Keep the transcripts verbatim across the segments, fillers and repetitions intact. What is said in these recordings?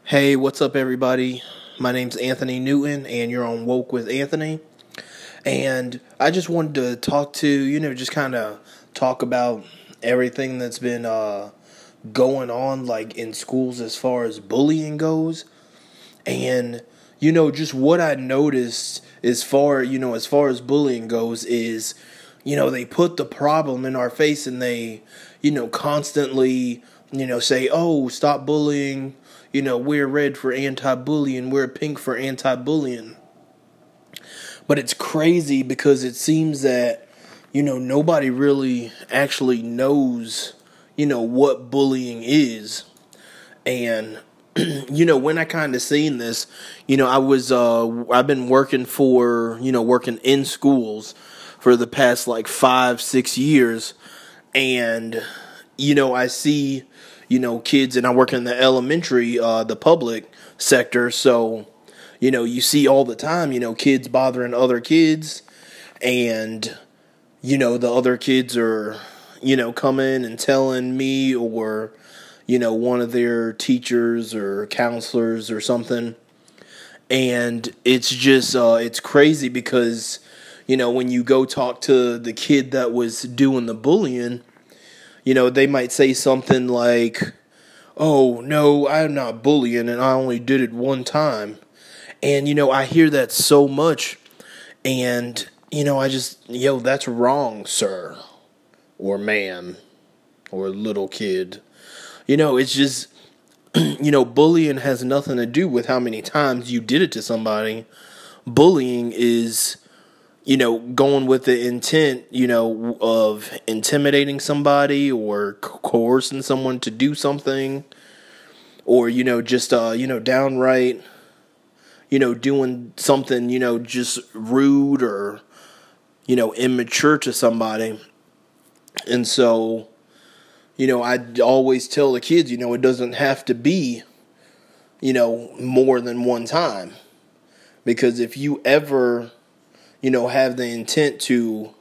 Hey, what's up, everybody? My name's Anthony Newton, and you're on Woke with Anthony. And I just wanted to talk to, you know, just kind of talk about everything that's been uh, going on, like, in schools as far as bullying goes. And, you know, just what I noticed as far, you know, as far as bullying goes is, you know, they put the problem in our face and they, you know, constantly, you know, say, oh, stop bullying. You know, we're red for anti-bullying, we're pink for anti-bullying. But it's crazy because it seems that, you know, nobody really actually knows, you know, what bullying is. And, you know, when I kind of seen this, you know, I was, uh, I've been working for, you know, working in schools for the past like five, six years. And, you know, I see, you know, kids, and I work in the elementary, uh, the public sector, so, you know, you see all the time, you know, kids bothering other kids, and, you know, the other kids are, you know, coming and telling me, or, you know, one of their teachers or counselors or something, and it's just, uh, it's crazy because, you know, when you go talk to the kid that was doing the bullying, you know, they might say something like, oh, no, I'm not bullying, and I only did it one time. And, you know, I hear that so much, and, you know, I just, yo, that's wrong, sir, or ma'am, or little kid. You know, it's just, you know, bullying has nothing to do with how many times you did it to somebody. Bullying is, you know, going with the intent, you know, of intimidating somebody or coercing someone to do something, or, you know, just, uh, you know, downright, you know, doing something, you know, just rude or, you know, immature to somebody. And so, you know, I always tell the kids, you know, it doesn't have to be, you know, more than one time. Because if you ever, you know, have the intent to,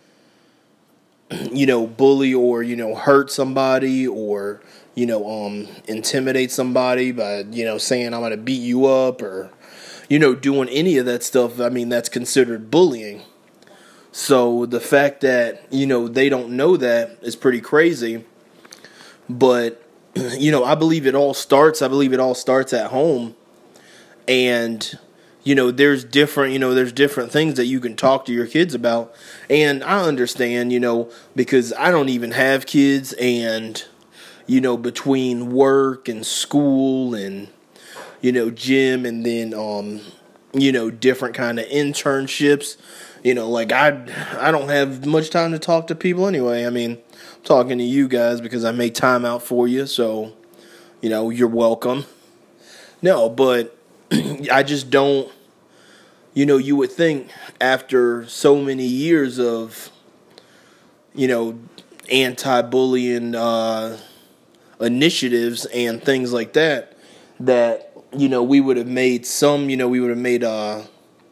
you know, bully or, you know, hurt somebody or, you know, um, intimidate somebody by, you know, saying I'm going to beat you up or, you know, doing any of that stuff, I mean, that's considered bullying. So the fact that, you know, they don't know that is pretty crazy. But, you know, I believe it all starts, I believe it all starts at home. And, you know, there's different, you know, there's different things that you can talk to your kids about. And I understand, you know, because I don't even have kids, and, you know, between work and school and, you know, gym and then, um, you know, different kind of internships, you know, like I, I don't have much time to talk to people anyway. I mean, I'm talking to you guys because I make time out for you. So, you know, you're welcome. No, but I just don't, you know, you would think after so many years of, you know, anti-bullying uh, initiatives and things like that, that, you know, we would have made some, you know, we would have made uh,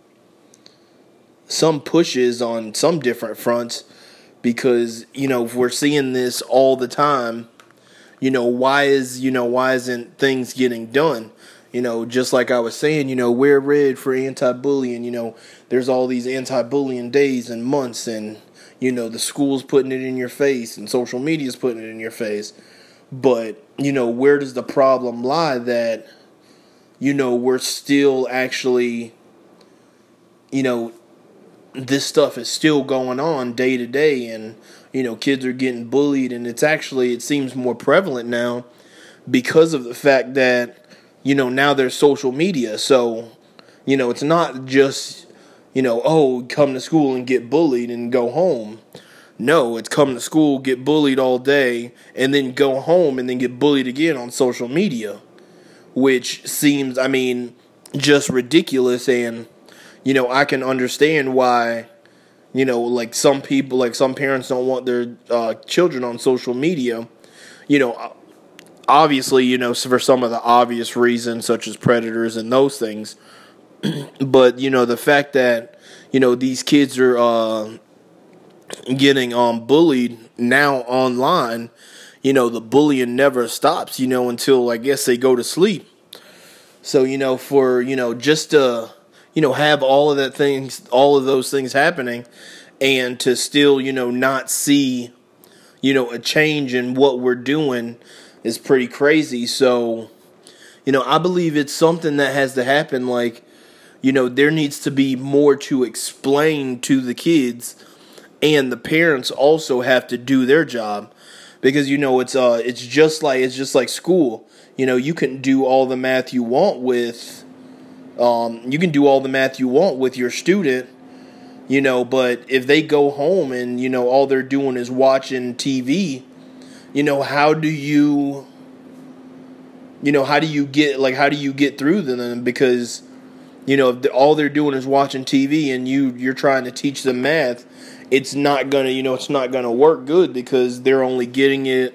some pushes on some different fronts because, you know, if we're seeing this all the time, you know, why is, you know, why isn't things getting done? You know, just like I was saying, you know, wear red for anti-bullying. You know, there's all these anti-bullying days and months, and, you know, the school's putting it in your face and social media's putting it in your face. But, you know, where does the problem lie that, you know, we're still actually, you know, this stuff is still going on day to day, and, you know, kids are getting bullied, and it's actually, it seems more prevalent now because of the fact that, you know, now there's social media. So, you know, it's not just, you know, oh, come to school and get bullied and go home. No, it's come to school, get bullied all day, and then go home and then get bullied again on social media, which seems, I mean, just ridiculous. And, you know, I can understand why, you know, like some people, like some parents don't want their uh, children on social media, you know, obviously, you know, for some of the obvious reasons, such as predators and those things. But, you know, the fact that, you know, these kids are uh, getting um, bullied now online, you know, the bullying never stops, you know, until, I guess, they go to sleep. So, you know, for, you know, just to, you know, have all of that things, all of those things happening, and to still, you know, not see, you know, a change in what we're doing is pretty crazy. So, you know, I believe it's something that has to happen. Like, you know, there needs to be more to explain to the kids, and the parents also have to do their job, because, you know, it's uh it's just like it's just like school. You know, you can do all the math you want with um you can do all the math you want with your student, you know, but if they go home and, you know, all they're doing is watching T V, you know, how do you you know, how do you get like how do you get through to them? Because, you know, if all they're doing is watching T V and you you're trying to teach them math, it's not gonna, you know, it's not gonna work good, because they're only getting it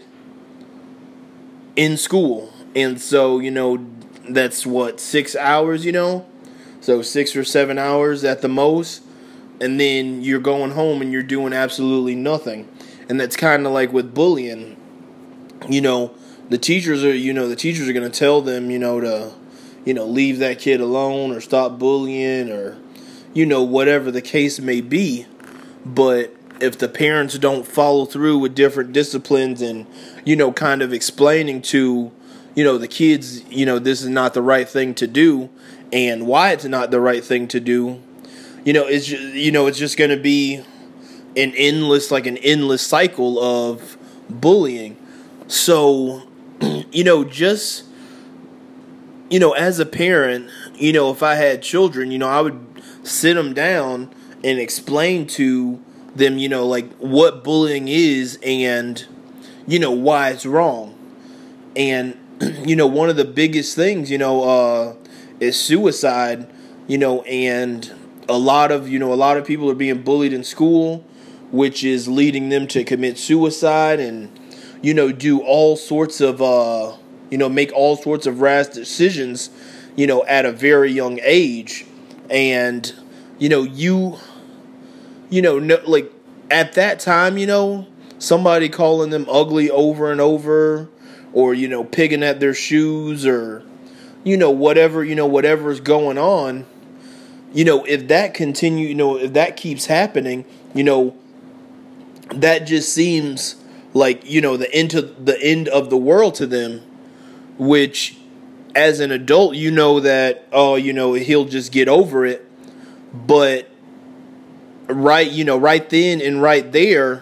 in school. And so, you know, that's what, six hours, you know? So six or seven hours at the most. And then you're going home and you're doing absolutely nothing. And that's kind of like with bullying. You know, the teachers are, you know, the teachers are going to tell them, you know, to, you know, leave that kid alone or stop bullying, or, you know, whatever the case may be. But if the parents don't follow through with different disciplines and, you know, kind of explaining to, you know, the kids, you know, this is not the right thing to do and why it's not the right thing to do, you know, it's just, you know, it's just going to be an endless, like an endless cycle of bullying. So, you know, just, you know, as a parent, you know, if I had children, you know, I would sit them down and explain to them, you know, like what bullying is and, you know, why it's wrong. And, you know, one of the biggest things, you know, uh, is suicide, you know, and a lot of, you know, a lot of people are being bullied in school, which is leading them to commit suicide and, you know, do all sorts of, uh, you know, make all sorts of rash decisions, you know, at a very young age. And, you know, you, you know, no, like at that time, you know, somebody calling them ugly over and over, or, you know, picking at their shoes, or, you know, whatever, you know, whatever is going on, you know, if that continue, you know, if that keeps happening, you know, that just seems like, you know, the end to the end of the world to them, which as an adult, you know that, oh, you know, he'll just get over it. But right, you know, right then and right there,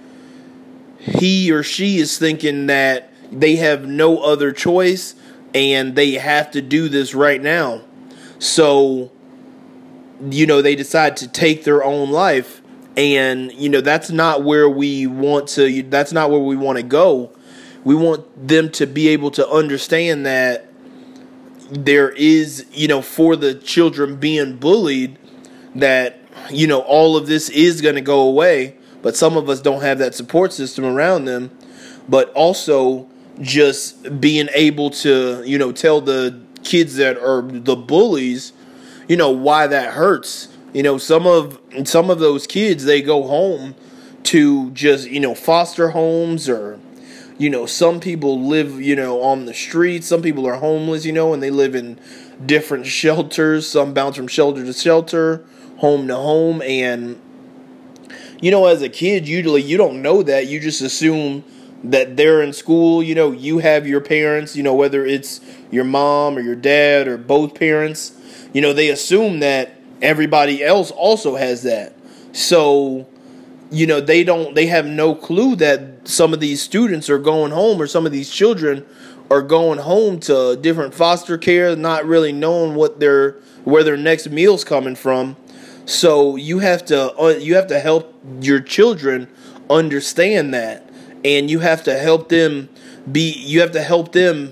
he or she is thinking that they have no other choice and they have to do this right now. So, you know, they decide to take their own life. And, you know, that's not where we want to, that's not where we want to go. We want them to be able to understand that there is, you know, for the children being bullied, that, you know, all of this is going to go away. But some of us don't have that support system around them. But also just being able to, you know, tell the kids that are the bullies, you know, why that hurts. You know, some of some of those kids, they go home to just, you know, foster homes, or, you know, some people live, you know, on the streets. Some people are homeless, you know, and they live in different shelters. Some bounce from shelter to shelter, home to home. And, you know, as a kid, usually you don't know that. You just assume that they're in school. You know, you have your parents, you know, whether it's your mom or your dad or both parents, you know, they assume that everybody else also has that. So, you know, they don't, they have no clue that some of these students are going home, or some of these children are going home to different foster care, not really knowing what their, where their next meal's coming from. So you have to, uh, you have to help your children understand that, and you have to help them be, you have to help them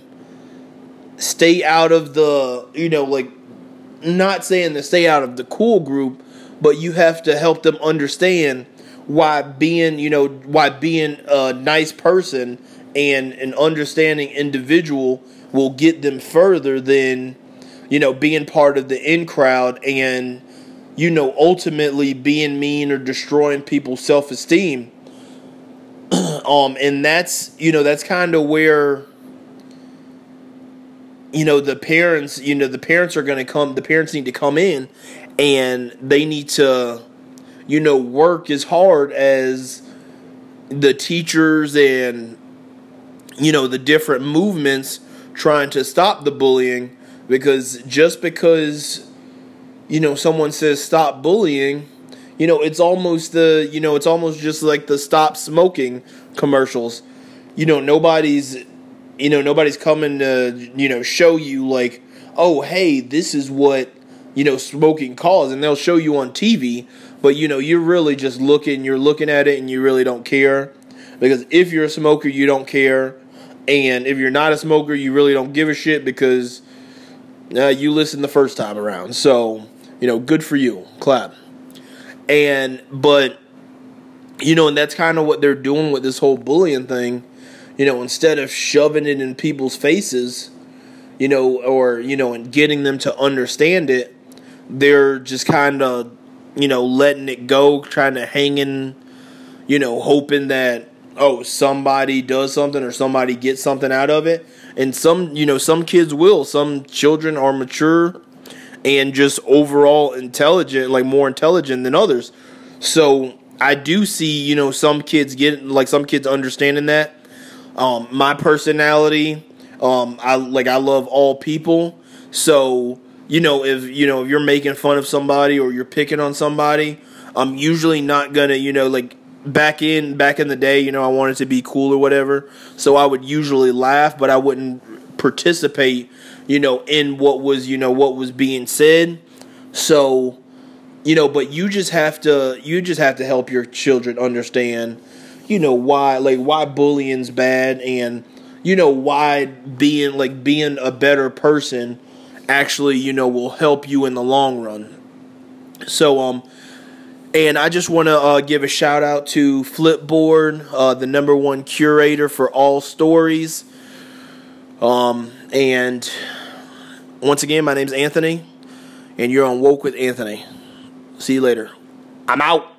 stay out of the, you know, like, not saying to stay out of the cool group, but you have to help them understand why being, you know, why being a nice person and an understanding individual will get them further than, you know, being part of the in crowd and, you know, ultimately being mean or destroying people's self-esteem. um, and that's, you know, that's kind of where, you know, the parents, you know, the parents are going to come, the parents need to come in and they need to, you know, work as hard as the teachers and, you know, the different movements trying to stop the bullying. Because just because, you know, someone says stop bullying, you know, it's almost the, you know, it's almost just like the stop smoking commercials. You know, nobody's, you know, nobody's coming to, you know, show you like, oh, hey, this is what, you know, smoking causes. And they'll show you on T V. But, you know, you're really just looking, you're looking at it and you really don't care. Because if you're a smoker, you don't care. And if you're not a smoker, you really don't give a shit because uh, you listened the first time around. So, you know, good for you. Clap. And, but, you know, and that's kind of what they're doing with this whole bullying thing. You know, instead of shoving it in people's faces, you know, or, you know, and getting them to understand it, they're just kind of, you know, letting it go, trying to hang in, you know, hoping that, oh, somebody does something or somebody gets something out of it. And some, you know, some kids will. Some children are mature and just overall intelligent, like more intelligent than others. So I do see, you know, some kids get, like some kids understanding that. Um, my personality, um, I like I love all people. So, you know, if you know if you're making fun of somebody or you're picking on somebody, I'm usually not gonna, you know, like back in back in the day, you know, I wanted to be cool or whatever. So I would usually laugh, but I wouldn't participate, you know, in what was, you know, what was being said. So, you know, but you just have to you just have to help your children understand, you know, why, like, why bullying's bad and, you know, why being, like, being a better person actually, you know, will help you in the long run. So, um, and I just want to uh, give a shout out to Flipboard, uh, the number one curator for all stories. Um, and once again, my name's Anthony, and you're on Woke with Anthony. See you later. I'm out.